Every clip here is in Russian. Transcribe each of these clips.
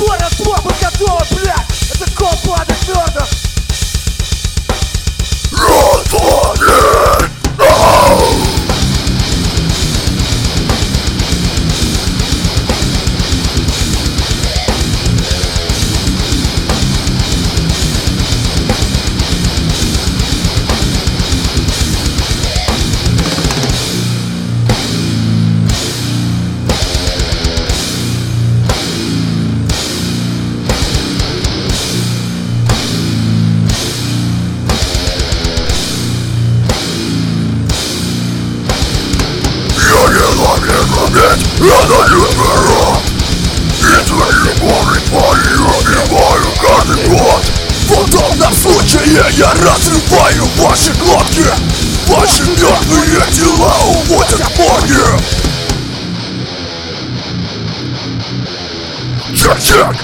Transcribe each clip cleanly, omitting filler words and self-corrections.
понял, трупы готовы, блядь. Это кол падает твердо. Я даю вперед, и твои боли твои убиваю каждый год. В подобном случае я разрываю ваши глотки. Ваши мертвые тела уводят боги. Чек-чек.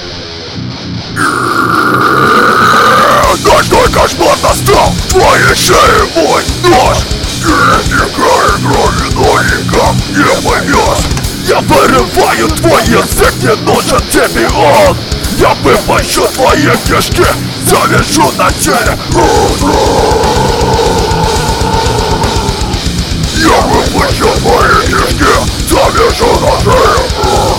Ночной кошмар настал. В твоей шее мой нож. Перетекая крови, но никак не поймешь. Я вырываю твой язык, не нужен тебе он. Я выпущу твои кишки, завяжу на теле. Я выпущу твои кишки, завяжу на теле.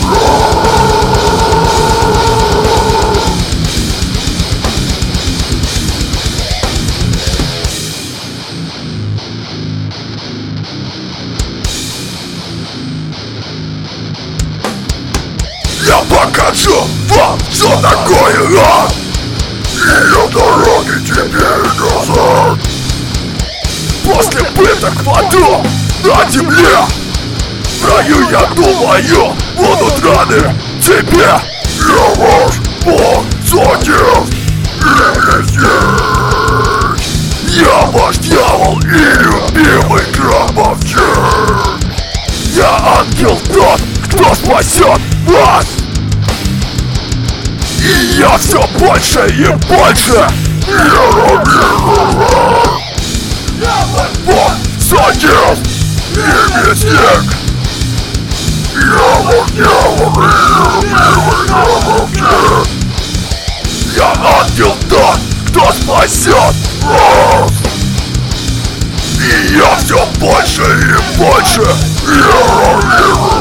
Я покажу вам, что такое ад. Ее дороги теперь назад. После пыток в аду на земле, в раю, я думаю, будут раны тебе. Я ваш бог зодиев и здесь. Я ваш дьявол и любимый гробовщик. Я ангел тот, кто спасет вас. И я все больше и больше. Я ваш бог зодиев и мясник. Я ваш дьявол и любимый гробовщик. Я ангел тот, кто спасет вас. И я все больше и больше.